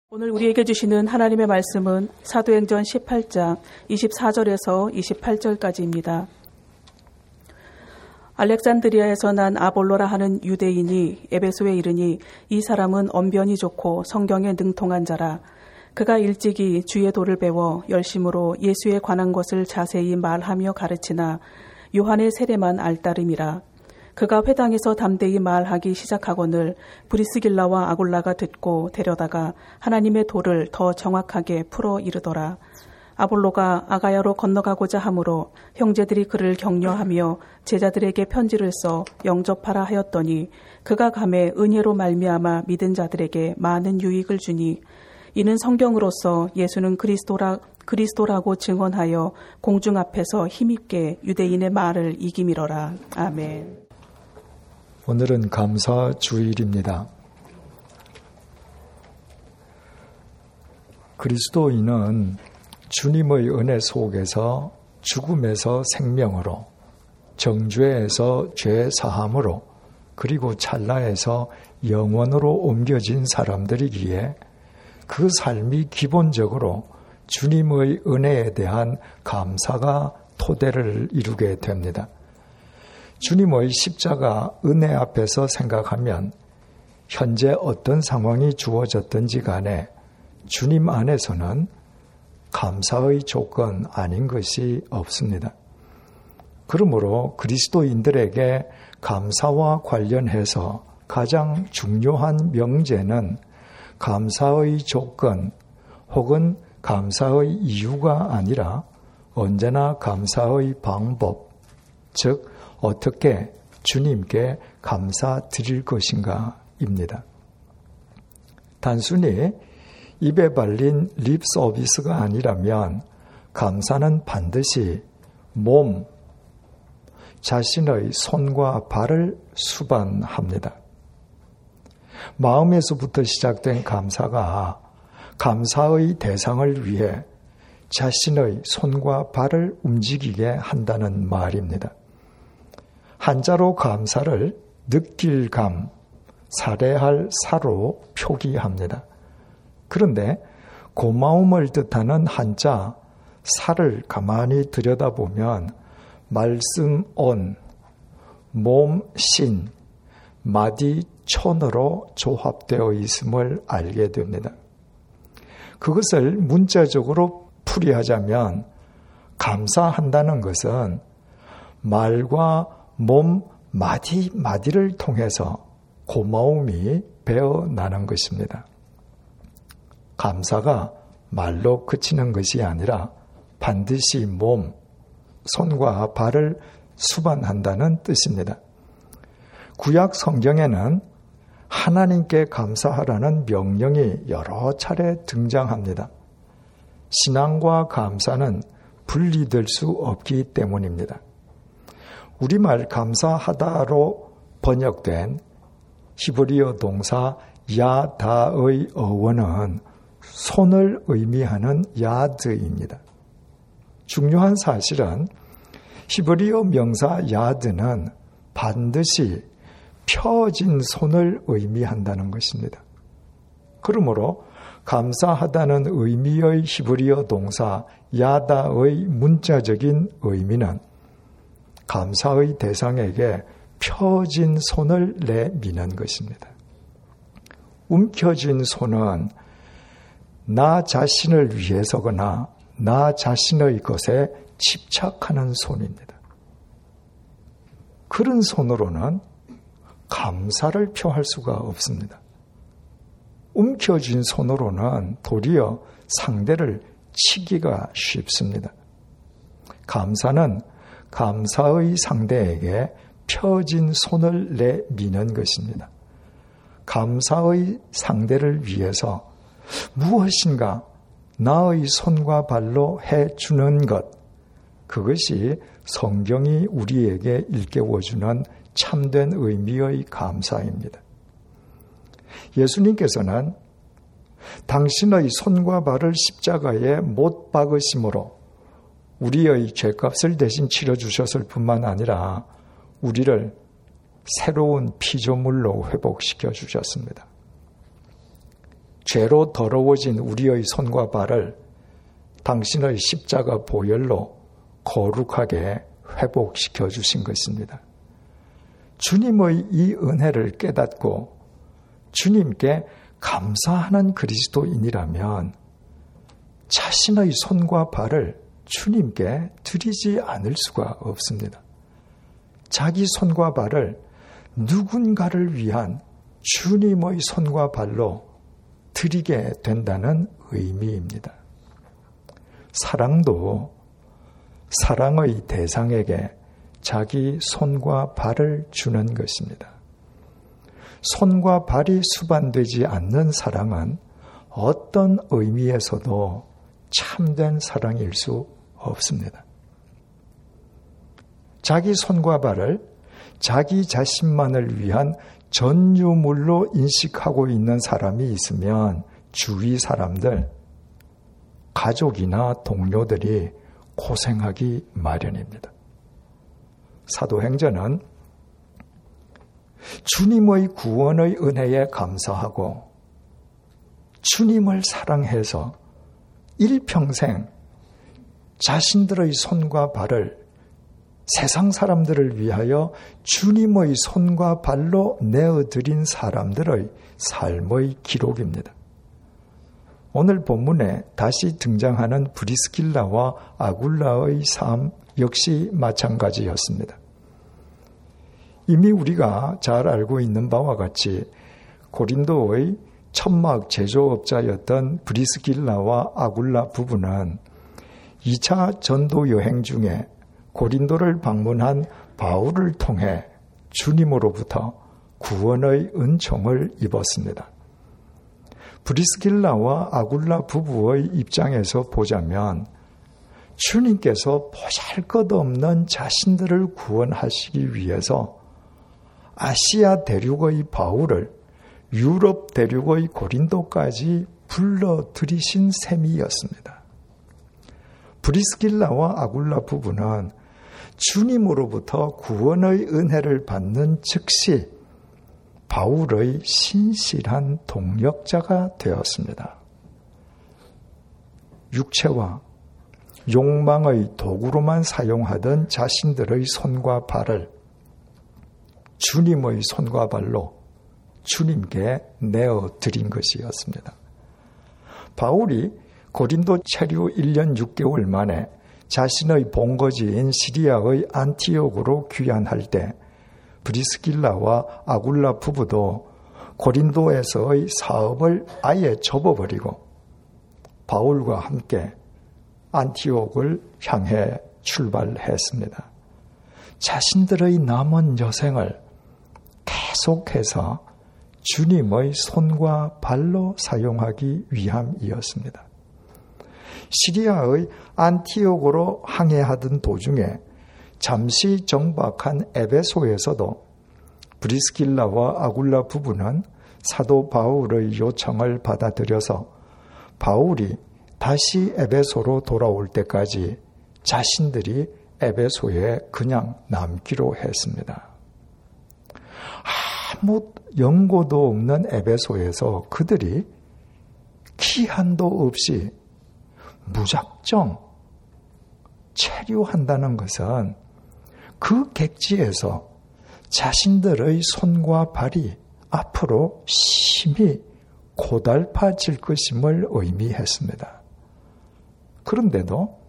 오늘 우리에게 주시는 하나님의 말씀은 사도행전 18장 24절에서 28절까지입니다. 알렉산드리아에서 난 아볼로라 하는 유대인이 에베소에 이르니 이 사람은 언변이 좋고 성경에 능통한 자라. 그가 일찍이 주의 도를 배워 열심으로 예수에 관한 것을 자세히 말하며 가르치나 요한의 세례만 알따름이라. 그가 회당에서 담대히 말하기 시작하거늘 브리스길라와 아굴라가 듣고 데려다가 하나님의 도를 더 정확하게 풀어 이르더라. 아볼로가 아가야로 건너가고자 하므로 형제들이 그를 격려하며 제자들에게 편지를 써 영접하라 하였더니 그가 감에 은혜로 말미암아 믿은 자들에게 많은 유익을 주니 이는 성경으로서 예수는 그리스도라고 증언하여 공중 앞에서 힘있게 유대인의 말을 이기미러라. 아멘. 오늘은 감사 주일입니다. 그리스도인은 주님의 은혜 속에서 죽음에서 생명으로, 정죄에서 죄 사함으로, 그리고 찰나에서 영원으로 옮겨진 사람들이기에 그 삶이 기본적으로 주님의 은혜에 대한 감사가 토대를 이루게 됩니다. 주님의 십자가 은혜 앞에서 생각하면 현재 어떤 상황이 주어졌든지 간에 주님 안에서는 감사의 조건 아닌 것이 없습니다. 그러므로 그리스도인들에게 감사와 관련해서 가장 중요한 명제는 감사의 조건 혹은 감사의 이유가 아니라 언제나 감사의 방법, 즉 어떻게 주님께 감사드릴 것인가입니다. 단순히 입에 발린 립 서비스가 아니라면 감사는 반드시 몸, 자신의 손과 발을 수반합니다. 마음에서부터 시작된 감사가 감사의 대상을 위해 자신의 손과 발을 움직이게 한다는 말입니다. 한자로 감사를 느낄 감, 살해할 사로 표기합니다. 그런데 고마움을 뜻하는 한자 살을 가만히 들여다보면 말씀 온, 몸 신, 마디 촌으로 조합되어 있음을 알게 됩니다. 그것을 문자적으로 풀이하자면 감사한다는 것은 말과 몸 마디를 통해서 고마움이 배어나는 것입니다. 감사가 말로 그치는 것이 아니라 반드시 몸, 손과 발을 수반한다는 뜻입니다. 구약 성경에는 하나님께 감사하라는 명령이 여러 차례 등장합니다. 신앙과 감사는 분리될 수 없기 때문입니다. 우리말 감사하다로 번역된 히브리어 동사 야다의 어원은 손을 의미하는 야드입니다. 중요한 사실은 히브리어 명사 야드는 반드시 펴진 손을 의미한다는 것입니다. 그러므로 감사하다는 의미의 히브리어 동사 야다의 문자적인 의미는 감사의 대상에게 펴진 손을 내미는 것입니다. 움켜진 손은 나 자신을 위해서거나 나 자신의 것에 집착하는 손입니다. 그런 손으로는 감사를 표할 수가 없습니다. 움켜진 손으로는 도리어 상대를 치기가 쉽습니다. 감사는 감사의 상대에게 펴진 손을 내미는 것입니다. 감사의 상대를 위해서 무엇인가 나의 손과 발로 해주는 것, 그것이 성경이 우리에게 일깨워주는 참된 의미의 감사입니다. 예수님께서는 당신의 손과 발을 십자가에 못 박으심으로 우리의 죄값을 대신 치러주셨을 뿐만 아니라 우리를 새로운 피조물로 회복시켜 주셨습니다. 죄로 더러워진 우리의 손과 발을 당신의 십자가 보혈로 거룩하게 회복시켜 주신 것입니다. 주님의 이 은혜를 깨닫고 주님께 감사하는 그리스도인이라면 자신의 손과 발을 주님께 드리지 않을 수가 없습니다. 자기 손과 발을 누군가를 위한 주님의 손과 발로 드리게 된다는 의미입니다. 사랑도 사랑의 대상에게 자기 손과 발을 주는 것입니다. 손과 발이 수반되지 않는 사랑은 어떤 의미에서도 참된 사랑일 수 없습니다. 자기 손과 발을 자기 자신만을 위한 전유물로 인식하고 있는 사람이 있으면 주위 사람들, 가족이나 동료들이 고생하기 마련입니다. 사도행전은 주님의 구원의 은혜에 감사하고 주님을 사랑해서 일평생 자신들의 손과 발을 세상 사람들을 위하여 주님의 손과 발로 내어드린 사람들의 삶의 기록입니다. 오늘 본문에 다시 등장하는 브리스길라와 아굴라의 삶 역시 마찬가지였습니다. 이미 우리가 잘 알고 있는 바와 같이 고린도의 천막 제조업자였던 브리스길라와 아굴라 부부는 2차 전도 여행 중에 고린도를 방문한 바울을 통해 주님으로부터 구원의 은총을 입었습니다. 브리스길라와 아굴라 부부의 입장에서 보자면 주님께서 보잘것없는 자신들을 구원하시기 위해서 아시아 대륙의 바울을 유럽 대륙의 고린도까지 불러들이신 셈이었습니다. 브리스길라와 아굴라 부부는 주님으로부터 구원의 은혜를 받는 즉시 바울의 신실한 동역자가 되었습니다. 육체와 욕망의 도구로만 사용하던 자신들의 손과 발을 주님의 손과 발로 주님께 내어드린 것이었습니다. 바울이 고린도 체류 1년 6개월 만에 자신의 본거지인 시리아의 안티옥으로 귀환할 때 브리스길라와 아굴라 부부도 고린도에서의 사업을 아예 접어버리고 바울과 함께 안티옥을 향해 출발했습니다. 자신들의 남은 여생을 계속해서 주님의 손과 발로 사용하기 위함이었습니다. 시리아의 안티옥으로 항해하던 도중에 잠시 정박한 에베소에서도 브리스길라와 아굴라 부부는 사도 바울의 요청을 받아들여서 바울이 다시 에베소로 돌아올 때까지 자신들이 에베소에 그냥 남기로 했습니다. 아무 연고도 없는 에베소에서 그들이 기한도 없이 무작정 체류한다는 것은 그 객지에서 자신들의 손과 발이 앞으로 심히 고달파질 것임을 의미했습니다. 그런데도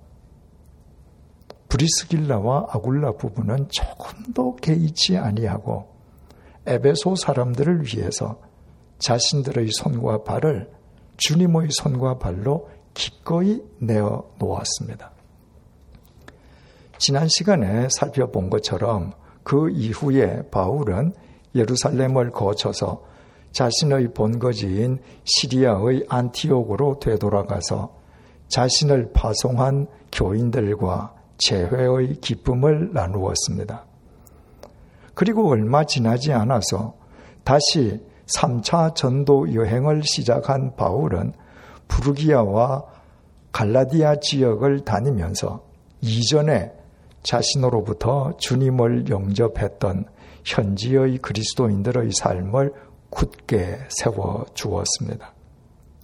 브리스길라와 아굴라 부부는 조금도 개의치 아니하고 에베소 사람들을 위해서 자신들의 손과 발을 주님의 손과 발로 기꺼이 내어 놓았습니다. 지난 시간에 살펴본 것처럼 그 이후에 바울은 예루살렘을 거쳐서 자신의 본거지인 시리아의 안티옥으로 되돌아가서 자신을 파송한 교인들과 재회의 기쁨을 나누었습니다. 그리고 얼마 지나지 않아서 다시 3차 전도 여행을 시작한 바울은 부르기아와 갈라디아 지역을 다니면서 이전에 자신으로부터 주님을 영접했던 현지의 그리스도인들의 삶을 굳게 세워주었습니다.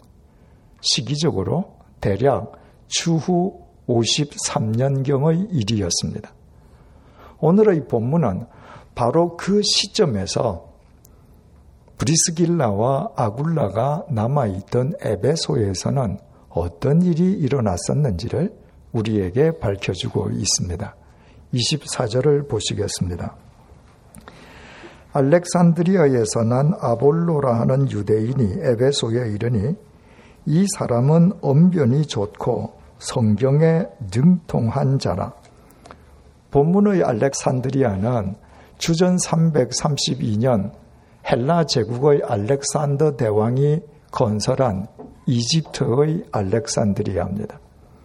시기적으로 대략 추후 53년경의 일이었습니다. 오늘의 본문은 바로 그 시점에서 브리스길라와 아굴라가 남아있던 에베소에서는 어떤 일이 일어났었는지를 우리에게 밝혀주고 있습니다. 24절을 보시겠습니다. 알렉산드리아에서 난 아볼로라 하는 유대인이 에베소에 이르니 이 사람은 언변이 좋고 성경에 능통한 자라. 본문의 알렉산드리아는 주전 332년 헬라 제국의 알렉산더 대왕이 건설한 이집트의 알렉산드리아입니다.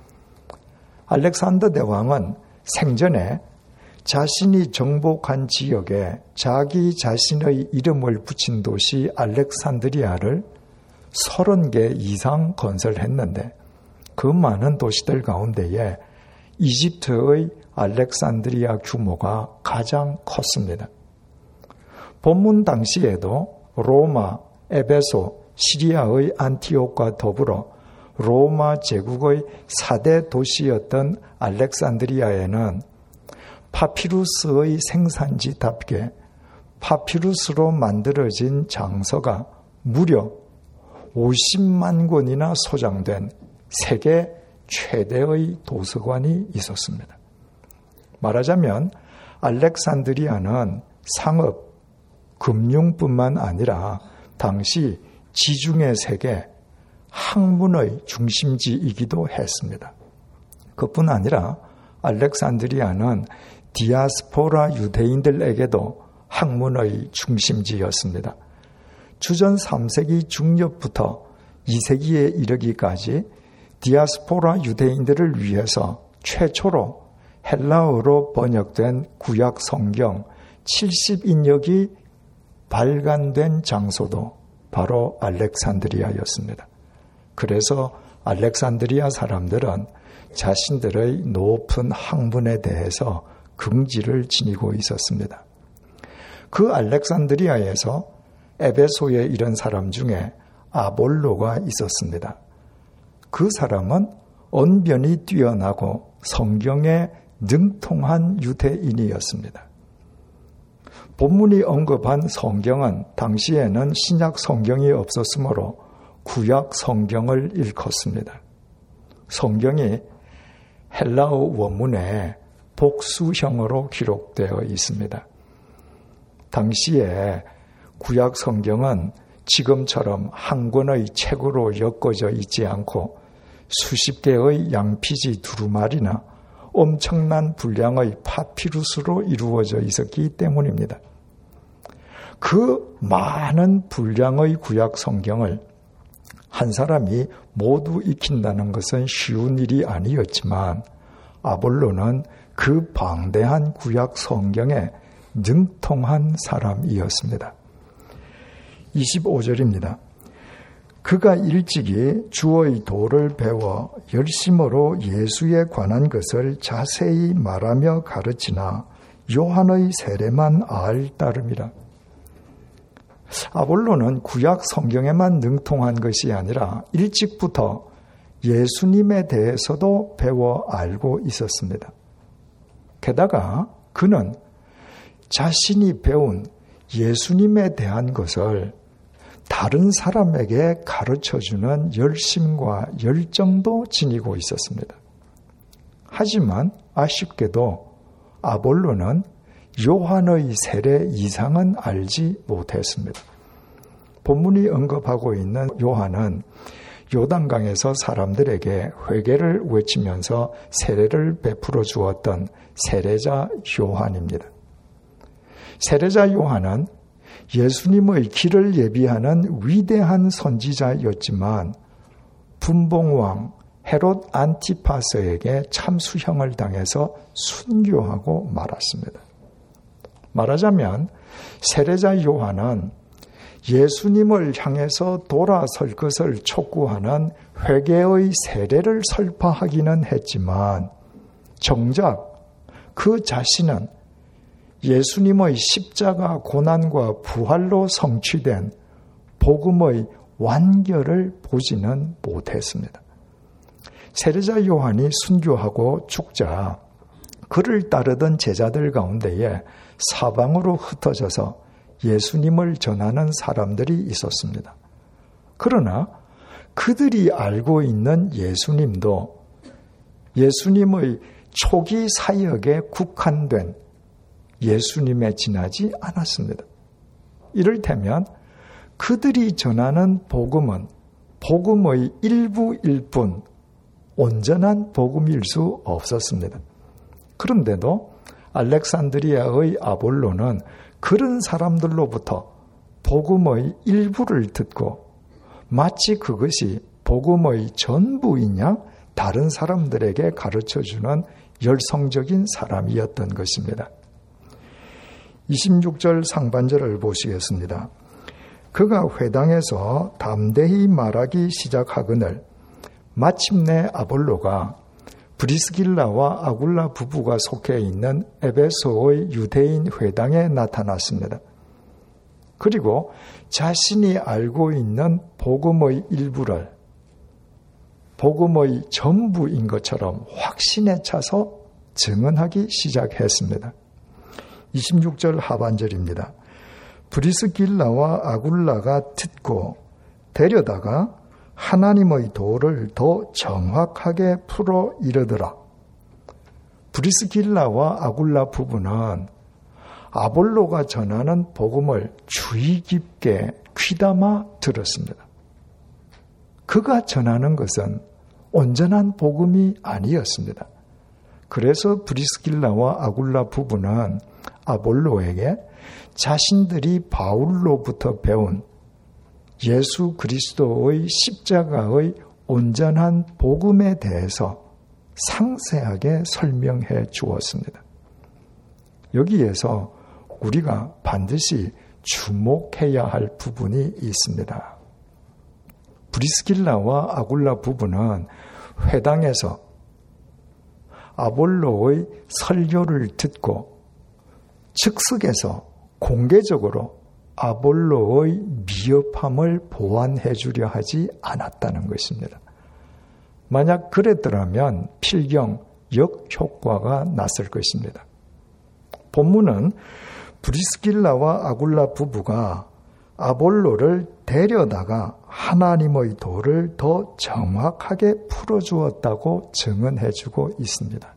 알렉산더 대왕은 생전에 자신이 정복한 지역에 자기 자신의 이름을 붙인 도시 알렉산드리아를 30개 이상 건설했는데 그 많은 도시들 가운데에 이집트의 알렉산드리아 규모가 가장 컸습니다. 본문 당시에도 로마, 에베소, 시리아의 안티옥과 더불어 로마 제국의 4대 도시였던 알렉산드리아에는 파피루스의 생산지답게 파피루스로 만들어진 장서가 무려 50만 권이나 소장된 세계 최대의 도서관이 있었습니다. 말하자면 알렉산드리아는 상업, 금융뿐만 아니라 당시 지중해 세계 학문의 중심지이기도 했습니다. 그뿐 아니라 알렉산드리아는 디아스포라 유대인들에게도 학문의 중심지였습니다. 주전 3세기 중엽부터 2세기에 이르기까지 디아스포라 유대인들을 위해서 최초로 헬라어로 번역된 구약 성경 70인역이 발간된 장소도 바로 알렉산드리아였습니다. 그래서 알렉산드리아 사람들은 자신들의 높은 학문에 대해서 긍지를 지니고 있었습니다. 그 알렉산드리아에서 에베소에 이른 사람 중에 아볼로가 있었습니다. 그 사람은 언변이 뛰어나고 성경에 능통한 유대인이었습니다. 본문이 언급한 성경은 당시에는 신약 성경이 없었으므로 구약 성경을 일컫습니다. 성경이 헬라어 원문에 복수형으로 기록되어 있습니다. 당시에 구약 성경은 지금처럼 한 권의 책으로 엮어져 있지 않고 수십 개의 양피지 두루마리나 엄청난 분량의 파피루스로 이루어져 있었기 때문입니다. 그 많은 분량의 구약 성경을 한 사람이 모두 익힌다는 것은 쉬운 일이 아니었지만 아볼로는 그 방대한 구약 성경에 능통한 사람이었습니다. 25절입니다. 그가 일찍이 주의 도를 배워 열심으로 예수에 관한 것을 자세히 말하며 가르치나 요한의 세례만 알 따름이라. 아볼로는 구약 성경에만 능통한 것이 아니라 일찍부터 예수님에 대해서도 배워 알고 있었습니다. 게다가 그는 자신이 배운 예수님에 대한 것을 다른 사람에게 가르쳐주는 열심과 열정도 지니고 있었습니다. 하지만 아쉽게도 아볼로는 요한의 세례 이상은 알지 못했습니다. 본문이 언급하고 있는 요한은 요단강에서 사람들에게 회개를 외치면서 세례를 베풀어 주었던 세례자 요한입니다. 세례자 요한은 예수님의 길을 예비하는 위대한 선지자였지만 분봉왕 헤롯 안티파스에게 참수형을 당해서 순교하고 말았습니다. 말하자면 세례자 요한은 예수님을 향해서 돌아설 것을 촉구하는 회개의 세례를 설파하기는 했지만 정작 그 자신은 예수님의 십자가 고난과 부활로 성취된 복음의 완결을 보지는 못했습니다. 세례자 요한이 순교하고 죽자 그를 따르던 제자들 가운데에 사방으로 흩어져서 예수님을 전하는 사람들이 있었습니다. 그러나 그들이 알고 있는 예수님도 예수님의 초기 사역에 국한된 예수님에 지나지 않았습니다. 이를테면 그들이 전하는 복음은 복음의 일부일 뿐 온전한 복음일 수 없었습니다. 그런데도 알렉산드리아의 아볼로는 그런 사람들로부터 복음의 일부를 듣고 마치 그것이 복음의 전부이냐 다른 사람들에게 가르쳐주는 열성적인 사람이었던 것입니다. 26절 상반절을 보시겠습니다. 그가 회당에서 담대히 말하기 시작하거늘 마침내 아볼로가 브리스길라와 아굴라 부부가 속해 있는 에베소의 유대인 회당에 나타났습니다. 그리고 자신이 알고 있는 복음의 일부를 복음의 전부인 것처럼 확신에 차서 증언하기 시작했습니다. 26절 하반절입니다. 브리스길라와 아굴라가 듣고 데려다가 하나님의 도를 더 정확하게 풀어 이르더라. 브리스길라와 아굴라 부부는 아볼로가 전하는 복음을 주의 깊게 귀담아 들었습니다. 그가 전하는 것은 온전한 복음이 아니었습니다. 그래서 브리스길라와 아굴라 부부는 아볼로에게 자신들이 바울로부터 배운 예수 그리스도의 십자가의 온전한 복음에 대해서 상세하게 설명해 주었습니다. 여기에서 우리가 반드시 주목해야 할 부분이 있습니다. 브리스길라와 아굴라 부부는 회당에서 아볼로의 설교를 듣고 즉석에서 공개적으로 아볼로의 미흡함을 보완해 주려 하지 않았다는 것입니다. 만약 그랬더라면 필경 역효과가 났을 것입니다. 본문은 브리스길라와 아굴라 부부가 아볼로를 데려다가 하나님의 도를 더 정확하게 풀어주었다고 증언해주고 있습니다.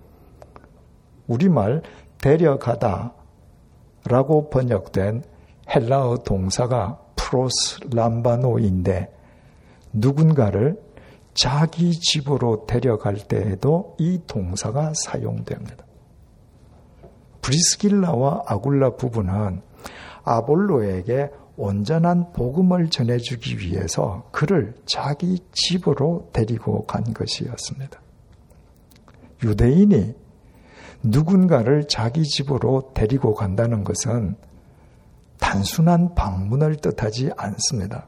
우리말 데려가다 라고 번역된 헬라어 동사가 프로스람바노인데 누군가를 자기 집으로 데려갈 때에도 이 동사가 사용됩니다. 브리스길라와 아굴라 부부는 아볼로에게 온전한 복음을 전해주기 위해서 그를 자기 집으로 데리고 간 것이었습니다. 유대인이 누군가를 자기 집으로 데리고 간다는 것은 단순한 방문을 뜻하지 않습니다.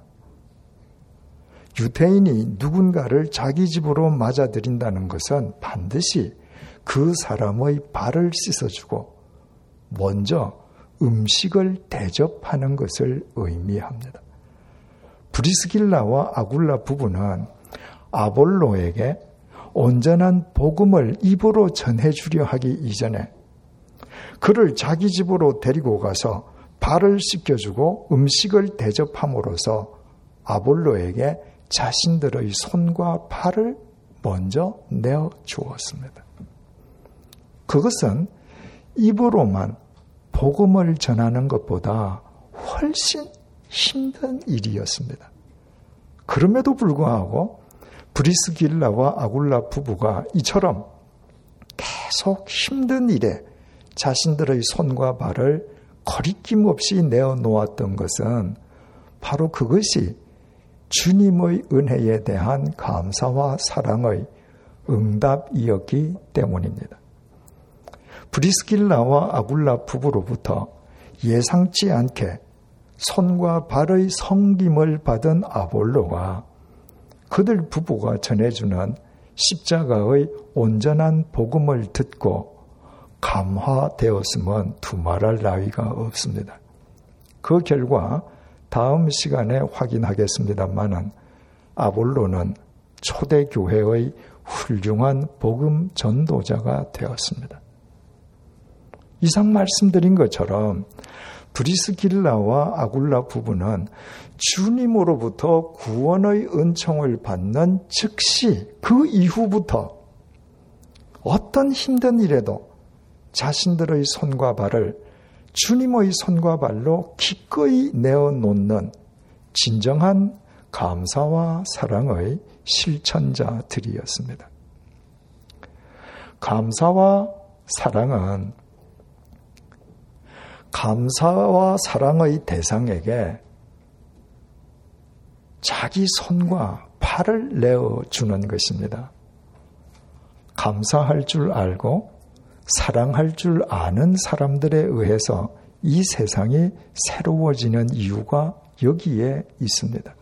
유대인이 누군가를 자기 집으로 맞아들인다는 것은 반드시 그 사람의 발을 씻어주고 먼저 음식을 대접하는 것을 의미합니다. 브리스길라와 아굴라 부부는 아볼로에게 온전한 복음을 입으로 전해주려 하기 이전에 그를 자기 집으로 데리고 가서 발을 씻겨주고 음식을 대접함으로써 아볼로에게 자신들의 손과 발을 먼저 내어주었습니다. 그것은 입으로만 복음을 전하는 것보다 훨씬 힘든 일이었습니다. 그럼에도 불구하고 브리스길라와 아굴라 부부가 이처럼 계속 힘든 일에 자신들의 손과 발을 거리낌 없이 내어놓았던 것은 바로 그것이 주님의 은혜에 대한 감사와 사랑의 응답이었기 때문입니다. 브리스길라와 아굴라 부부로부터 예상치 않게 손과 발의 섬김을 받은 아볼로가 그들 부부가 전해주는 십자가의 온전한 복음을 듣고 감화되었음은 두말할 나위가 없습니다. 그 결과 다음 시간에 확인하겠습니다만은 아볼로는 초대교회의 훌륭한 복음 전도자가 되었습니다. 이상 말씀드린 것처럼 브리스길라와 아굴라 부부는 주님으로부터 구원의 은총을 받는 즉시 그 이후부터 어떤 힘든 일에도 자신들의 손과 발을 주님의 손과 발로 기꺼이 내어놓는 진정한 감사와 사랑의 실천자들이었습니다. 감사와 사랑의 대상에게 자기 손과 발을 내어주는 것입니다. 감사할 줄 알고 사랑할 줄 아는 사람들에 의해서 이 세상이 새로워지는 이유가 여기에 있습니다.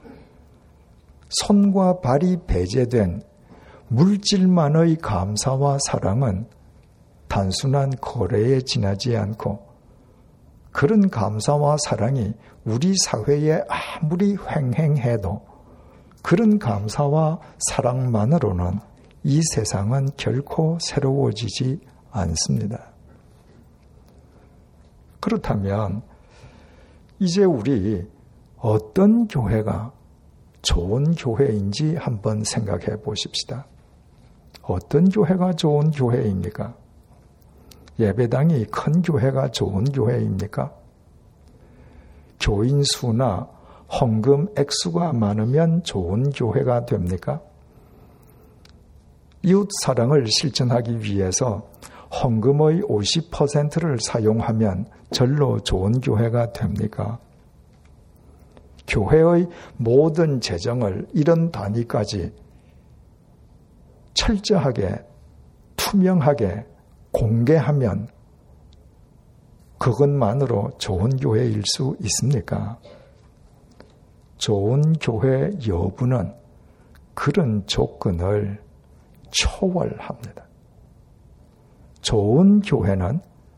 손과 발이 배제된 물질만의 감사와 사랑은 단순한 거래에 지나지 않고 그런 감사와 사랑이 우리 사회에 아무리 횡행해도 그런 감사와 사랑만으로는 이 세상은 결코 새로워지지 않습니다. 그렇다면 이제 우리 어떤 교회가 좋은 교회인지 한번 생각해 보십시다. 어떤 교회가 좋은 교회입니까? 예배당이 큰 교회가 좋은 교회입니까? 교인 수나 헌금 액수가 많으면 좋은 교회가 됩니까? 이웃 사랑을 실천하기 위해서 헌금의 50%를 사용하면 절로 좋은 교회가 됩니까? 교회의 모든 재정을 이런 단위까지 철저하게, 투명하게 공개하면 그것만으로 좋은 교회일 수 있습니까? 좋은 교회 여부는 그런 조건을 초월합니다. 좋은 교회는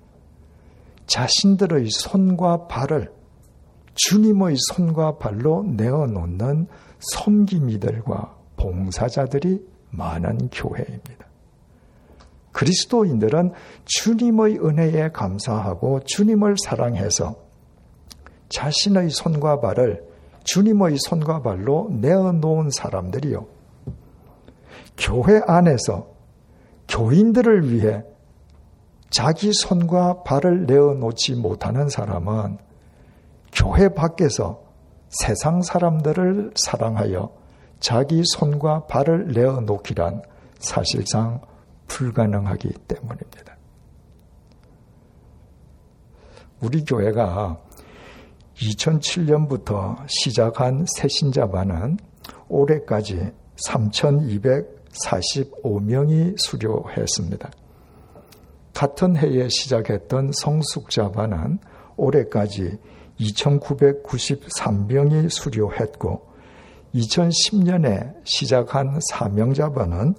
자신들의 손과 발을 주님의 손과 발로 내어놓는 섬김이들과 봉사자들이 많은 교회입니다. 그리스도인들은 주님의 은혜에 감사하고 주님을 사랑해서 자신의 손과 발을 주님의 손과 발로 내어놓은 사람들이요. 교회 안에서 교인들을 위해 자기 손과 발을 내어놓지 못하는 사람은 교회 밖에서 세상 사람들을 사랑하여 자기 손과 발을 내어놓기란 사실상 불가능하기 때문입니다. 우리 교회가 2007년부터 시작한 새신자반은 올해까지 3,245명이 수료했습니다. 같은 해에 시작했던 성숙자반은 올해까지 2,993명이 수료했고 2010년에 시작한 사명자반은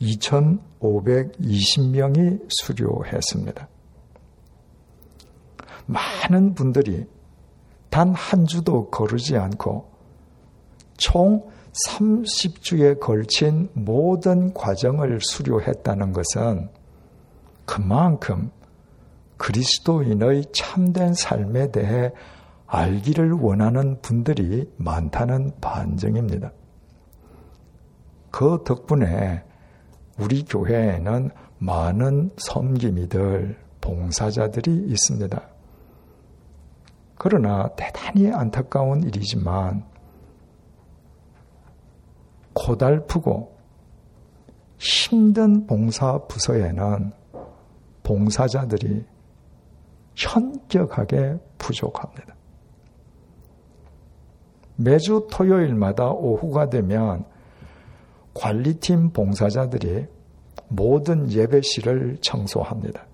2,520명이 수료했습니다. 많은 분들이 단 한 주도 거르지 않고 총 30주에 걸친 모든 과정을 수료했다는 것은 그만큼 그리스도인의 참된 삶에 대해 알기를 원하는 분들이 많다는 반증입니다. 그 덕분에 우리 교회에는 많은 섬김이들, 봉사자들이 있습니다. 그러나 대단히 안타까운 일이지만 고달프고 힘든 봉사 부서에는 봉사자들이 현격하게 부족합니다. 매주 토요일마다 오후가 되면 관리팀 봉사자들이 모든 예배실을 청소합니다.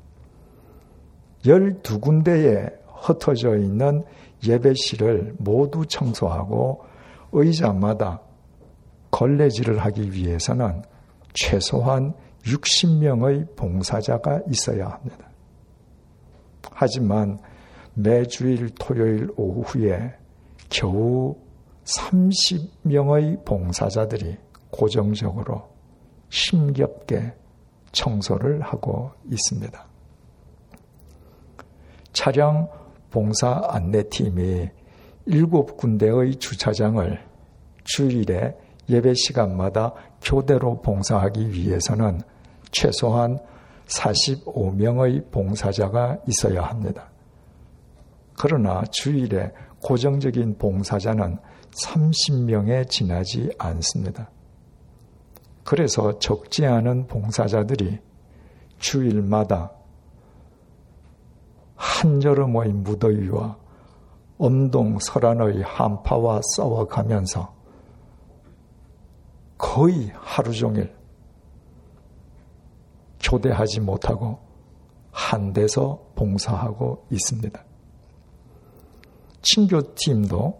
12군데에 흩어져 있는 예배실을 모두 청소하고 의자마다 걸레질을 하기 위해서는 최소한 60명의 봉사자가 있어야 합니다. 하지만 매주일 토요일 오후에 겨우 30명의 봉사자들이 고정적으로 힘겹게 청소를 하고 있습니다. 차량 봉사 안내팀이 7군데의 주차장을 주일에 예배 시간마다 교대로 봉사하기 위해서는 최소한 45명의 봉사자가 있어야 합니다. 그러나 주일에 고정적인 봉사자는 30명에 지나지 않습니다. 그래서 적지 않은 봉사자들이 주일마다 한여름의 무더위와 엄동설한의 한파와 싸워가면서 거의 하루 종일 교대하지 못하고 한 데서 봉사하고 있습니다. 친교팀도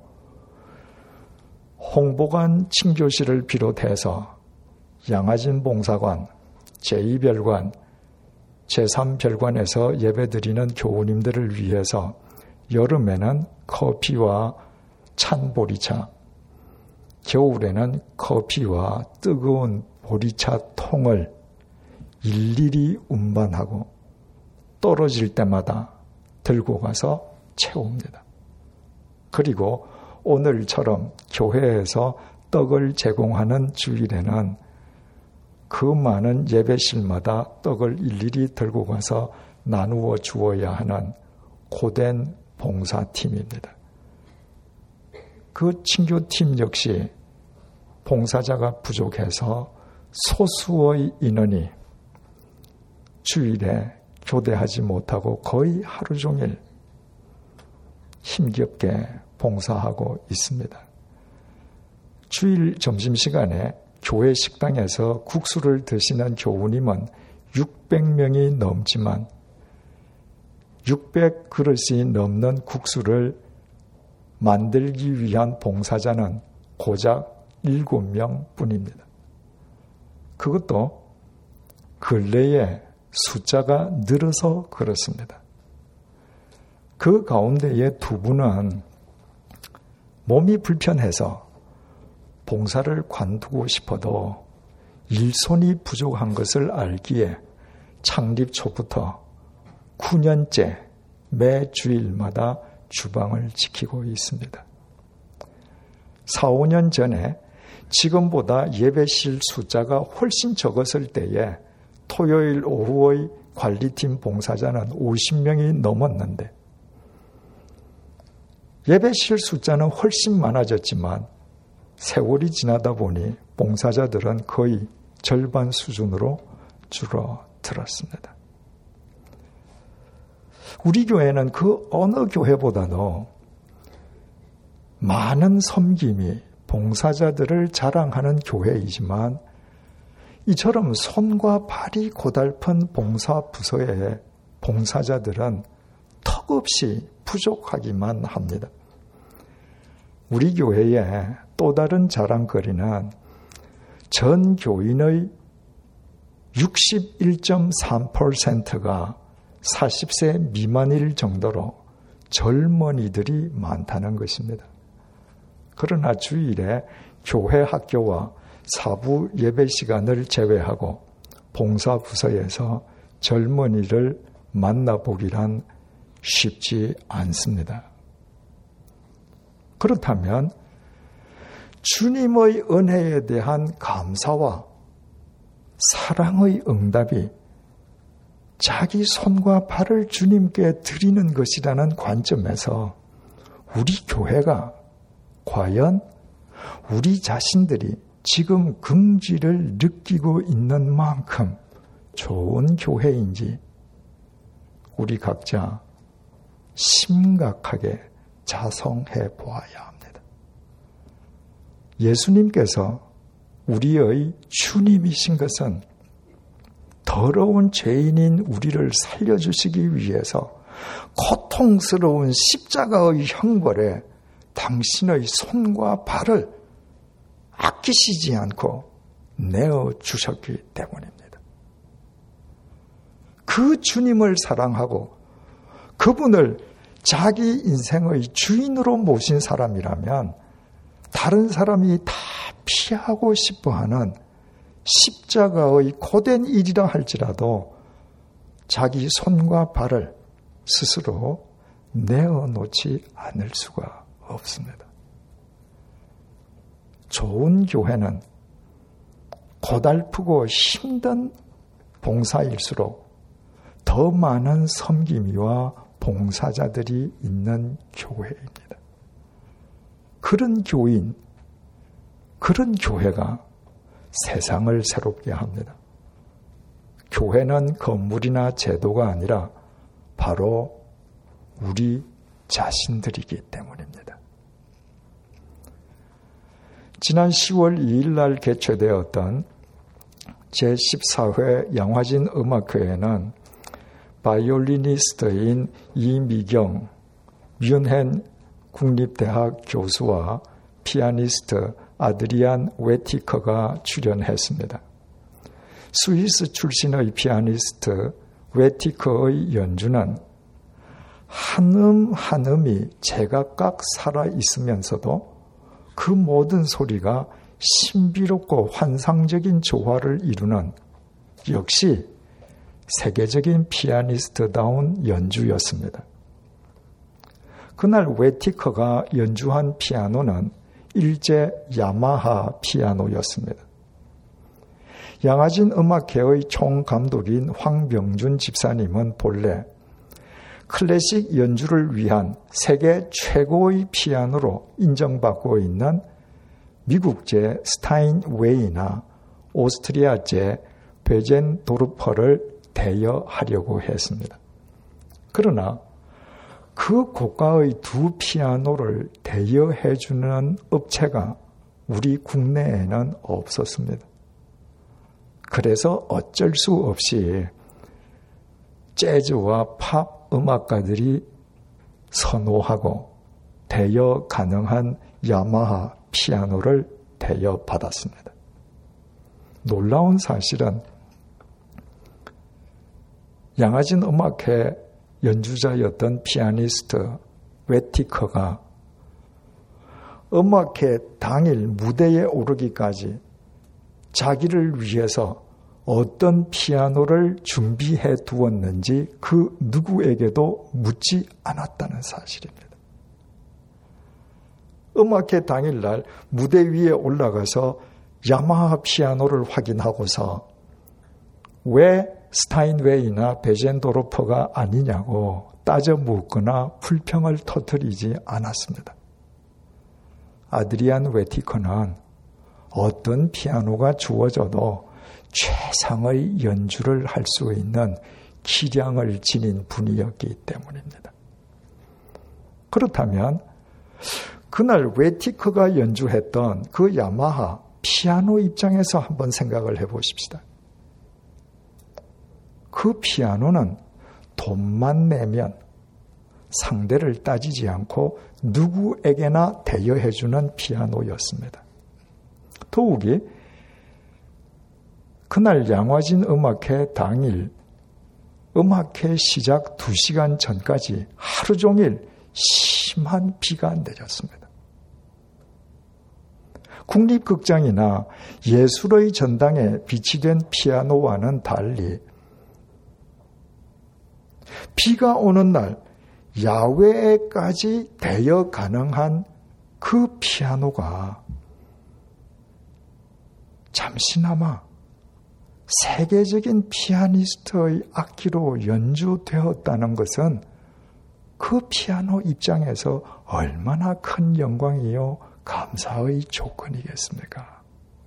홍보관 친교실을 비롯해서 양화진 봉사관, 제2별관, 제3별관에서 예배드리는 교우님들을 위해서 여름에는 커피와 찬 보리차, 겨울에는 커피와 뜨거운 보리차 통을 일일이 운반하고 떨어질 때마다 들고 가서 채웁니다. 그리고 오늘처럼 교회에서 떡을 제공하는 주일에는 그 많은 예배실마다 떡을 일일이 들고 가서 나누어 주어야 하는 고된 봉사팀입니다. 그 친교팀 역시 봉사자가 부족해서 소수의 인원이 주일에 교대하지 못하고 거의 하루 종일 힘겹게 봉사하고 있습니다. 주일 점심시간에 교회 식당에서 국수를 드시는 교우님은 600명이 넘지만 600그릇이 넘는 국수를 만들기 위한 봉사자는 고작 7명 뿐입니다. 그것도 근래에 숫자가 늘어서 그렇습니다. 그 가운데에 2분은 몸이 불편해서 봉사를 관두고 싶어도 일손이 부족한 것을 알기에 창립 초부터 9년째 매 주일마다 주방을 지키고 있습니다. 4, 5년 전에 지금보다 예배실 숫자가 훨씬 적었을 때에 토요일 오후의 관리팀 봉사자는 50명이 넘었는데 예배실 숫자는 훨씬 많아졌지만 세월이 지나다 보니 봉사자들은 거의 절반 수준으로 줄어들었습니다. 우리 교회는 그 어느 교회보다도 많은 섬김이 봉사자들을 자랑하는 교회이지만 이처럼 손과 발이 고달픈 봉사 부서의 봉사자들은 턱없이 부족하기만 합니다. 우리 교회의 또 다른 자랑거리는 전 교인의 61.3%가 40세 미만일 정도로 젊은이들이 많다는 것입니다. 그러나 주일에 교회 학교와 사부 예배 시간을 제외하고 봉사부서에서 젊은이를 만나보기란 쉽지 않습니다. 그렇다면 주님의 은혜에 대한 감사와 사랑의 응답이 자기 손과 발을 주님께 드리는 것이라는 관점에서 우리 교회가 과연 우리 자신들이 지금 긍지를 느끼고 있는 만큼 좋은 교회인지 우리 각자 심각하게 자성해 보아야 합니다. 예수님께서 우리의 주님이신 것은 더러운 죄인인 우리를 살려주시기 위해서 고통스러운 십자가의 형벌에 당신의 손과 발을 아끼시지 않고 내어주셨기 때문입니다. 그 주님을 사랑하고 그분을 자기 인생의 주인으로 모신 사람이라면 다른 사람이 다 피하고 싶어하는 십자가의 고된 일이라 할지라도 자기 손과 발을 스스로 내어놓지 않을 수가 없습니다. 좋은 교회는 고달프고 힘든 봉사일수록 더 많은 섬김이와 봉사자들이 있는 교회입니다. 그런 교인, 그런 교회가 세상을 새롭게 합니다. 교회는 건물이나 제도가 아니라 바로 우리 자신들이기 때문입니다. 지난 10월 2일 날 개최되었던 제14회 양화진 음악회에는 바이올리니스트인 이미경, 뮌헨 국립대학 교수와 피아니스트 아드리안 웨티커가 출연했습니다. 스위스 출신의 피아니스트 웨티커의 연주는 한음 한음이 제각각 살아있으면서도 그 모든 소리가 신비롭고 환상적인 조화를 이루는 역시 세계적인 피아니스트다운 연주였습니다. 그날 웨티커가 연주한 피아노는 일제 야마하 피아노였습니다. 양화진 음악회의 총감독인 황병준 집사님은 본래 클래식 연주를 위한 세계 최고의 피아노로 인정받고 있는 미국제 스타인웨이나 오스트리아제 베젠도르퍼를 대여하려고 했습니다. 그러나 그 고가의 두 피아노를 대여해주는 업체가 우리 국내에는 없었습니다. 그래서 어쩔 수 없이 재즈와 팝 음악가들이 선호하고 대여 가능한 야마하 피아노를 대여받았습니다. 놀라운 사실은 양화진 음악회 연주자였던 피아니스트 웨티커가 음악회 당일 무대에 오르기까지 자기를 위해서 어떤 피아노를 준비해 두었는지 그 누구에게도 묻지 않았다는 사실입니다. 음악회 당일날 무대 위에 올라가서 야마하 피아노를 확인하고서 왜 스타인웨이나 베젠도르퍼가 아니냐고 따져 묻거나 불평을 터뜨리지 않았습니다. 아드리안 웨티커는 어떤 피아노가 주어져도 최상의 연주를 할 수 있는 기량을 지닌 분이었기 때문입니다. 그렇다면 그날 웨티커가 연주했던 그 야마하 피아노 입장에서 한번 생각을 해보십시다. 그 피아노는 돈만 내면 상대를 따지지 않고 누구에게나 대여해주는 피아노였습니다. 더욱이 그날 양화진 음악회 당일 음악회 시작 2시간 전까지 하루 종일 심한 비가 내렸습니다. 국립극장이나 예술의 전당에 비치된 피아노와는 달리 비가 오는 날 야외에까지 대여 가능한 그 피아노가 잠시나마 세계적인 피아니스트의 악기로 연주되었다는 것은 그 피아노 입장에서 얼마나 큰 영광이요 감사의 조건이겠습니까?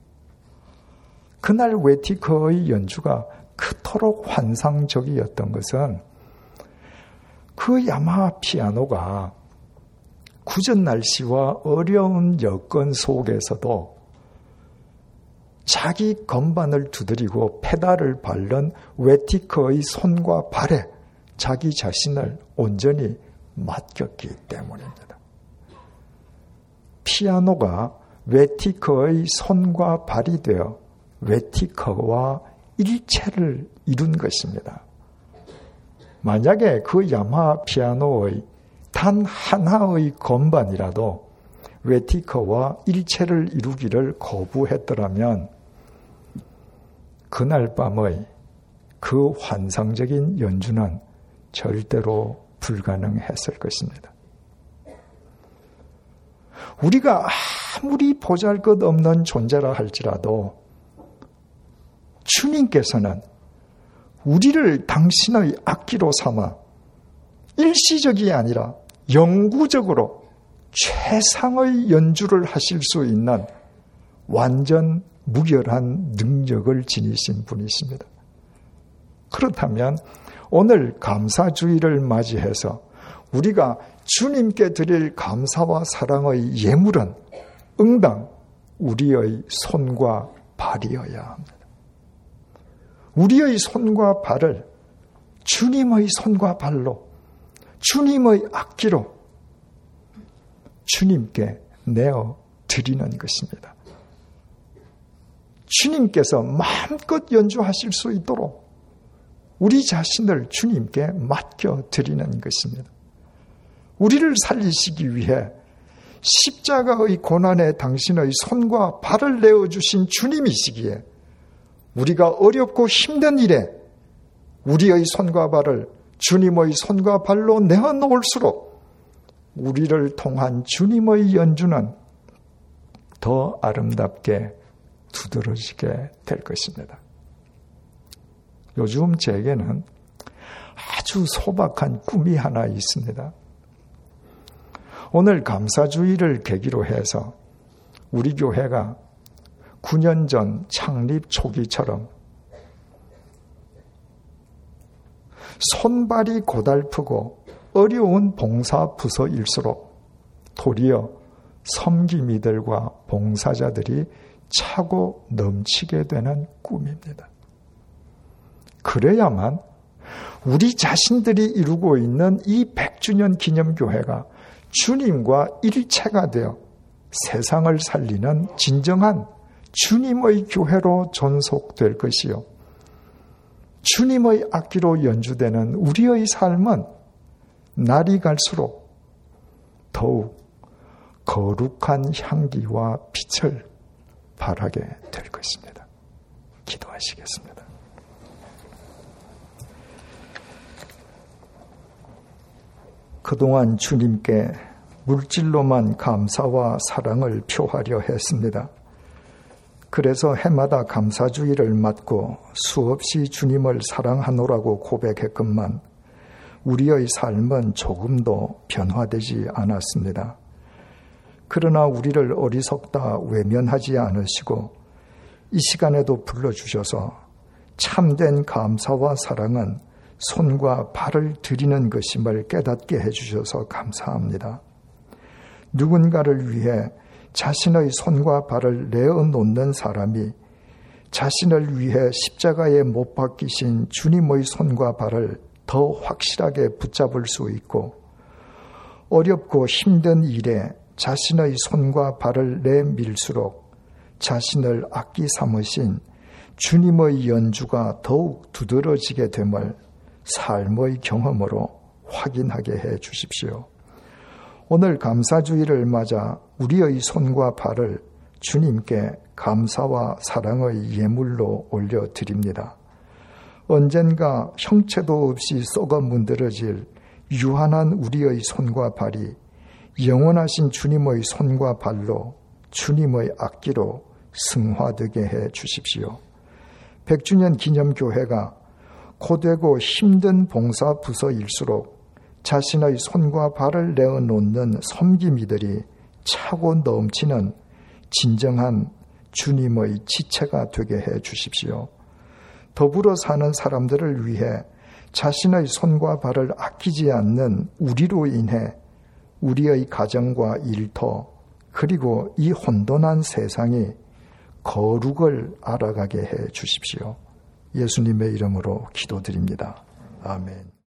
그날 웨티커의 연주가 그토록 환상적이었던 것은 그 야마하 피아노가 굳은 날씨와 어려운 여건 속에서도 자기 건반을 두드리고 페달을 밟는 웨티커의 손과 발에 자기 자신을 온전히 맡겼기 때문입니다. 피아노가 웨티커의 손과 발이 되어 웨티커와 일체를 이룬 것입니다. 만약에 그 야마하 피아노의 단 하나의 건반이라도 웨티커와 일체를 이루기를 거부했더라면 그날 밤의 그 환상적인 연주는 절대로 불가능했을 것입니다. 우리가 아무리 보잘것없는 존재라 할지라도 주님께서는 우리를 당신의 악기로 삼아 일시적이 아니라 영구적으로 최상의 연주를 하실 수 있는 완전 무결한 능력을 지니신 분이십니다. 그렇다면 오늘 감사주의를 맞이해서 우리가 주님께 드릴 감사와 사랑의 예물은 응당 우리의 손과 발이어야 합니다. 우리의 손과 발을 주님의 손과 발로, 주님의 악기로 주님께 내어 드리는 것입니다. 주님께서 마음껏 연주하실 수 있도록 우리 자신을 주님께 맡겨 드리는 것입니다. 우리를 살리시기 위해 십자가의 고난에 당신의 손과 발을 내어주신 주님이시기에 우리가 어렵고 힘든 일에 우리의 손과 발을 주님의 손과 발로 내어놓을수록 우리를 통한 주님의 연주는 더 아름답게 두드러지게 될 것입니다. 요즘 제게는 아주 소박한 꿈이 하나 있습니다. 오늘 감사주의를 계기로 해서 우리 교회가 9년 전 창립 초기처럼 손발이 고달프고 어려운 봉사 부서일수록 도리어 섬김이들과 봉사자들이 차고 넘치게 되는 꿈입니다. 그래야만 우리 자신들이 이루고 있는 이 100주년 기념교회가 주님과 일체가 되어 세상을 살리는 진정한 주님의 교회로 존속될 것이요. 주님의 악기로 연주되는 우리의 삶은 날이 갈수록 더욱 거룩한 향기와 빛을 발하게 될 것입니다. 기도하시겠습니다. 그동안 주님께 물질로만 감사와 사랑을 표하려 했습니다. 그래서 해마다 감사주의를 맞고 수없이 주님을 사랑하노라고 고백했건만 우리의 삶은 조금도 변화되지 않았습니다. 그러나 우리를 어리석다 외면하지 않으시고 이 시간에도 불러주셔서 참된 감사와 사랑은 손과 발을 드리는 것임을 깨닫게 해주셔서 감사합니다. 누군가를 위해 자신의 손과 발을 내어놓는 사람이 자신을 위해 십자가에 못 박히신 주님의 손과 발을 더 확실하게 붙잡을 수 있고 어렵고 힘든 일에 자신의 손과 발을 내밀수록 자신을 악기 삼으신 주님의 연주가 더욱 두드러지게 됨을 삶의 경험으로 확인하게 해 주십시오. 오늘 감사주의를 맞아 우리의 손과 발을 주님께 감사와 사랑의 예물로 올려드립니다. 언젠가 형체도 없이 썩어 문드러질 유한한 우리의 손과 발이 영원하신 주님의 손과 발로 주님의 악기로 승화되게 해 주십시오. 100주년 기념교회가 고되고 힘든 봉사 부서일수록 자신의 손과 발을 내어놓는 섬김이들이 차고 넘치는 진정한 주님의 지체가 되게 해 주십시오. 더불어 사는 사람들을 위해 자신의 손과 발을 아끼지 않는 우리로 인해 우리의 가정과 일터 그리고 이 혼돈한 세상이 거룩을 알아가게 해 주십시오. 예수님의 이름으로 기도드립니다. 아멘.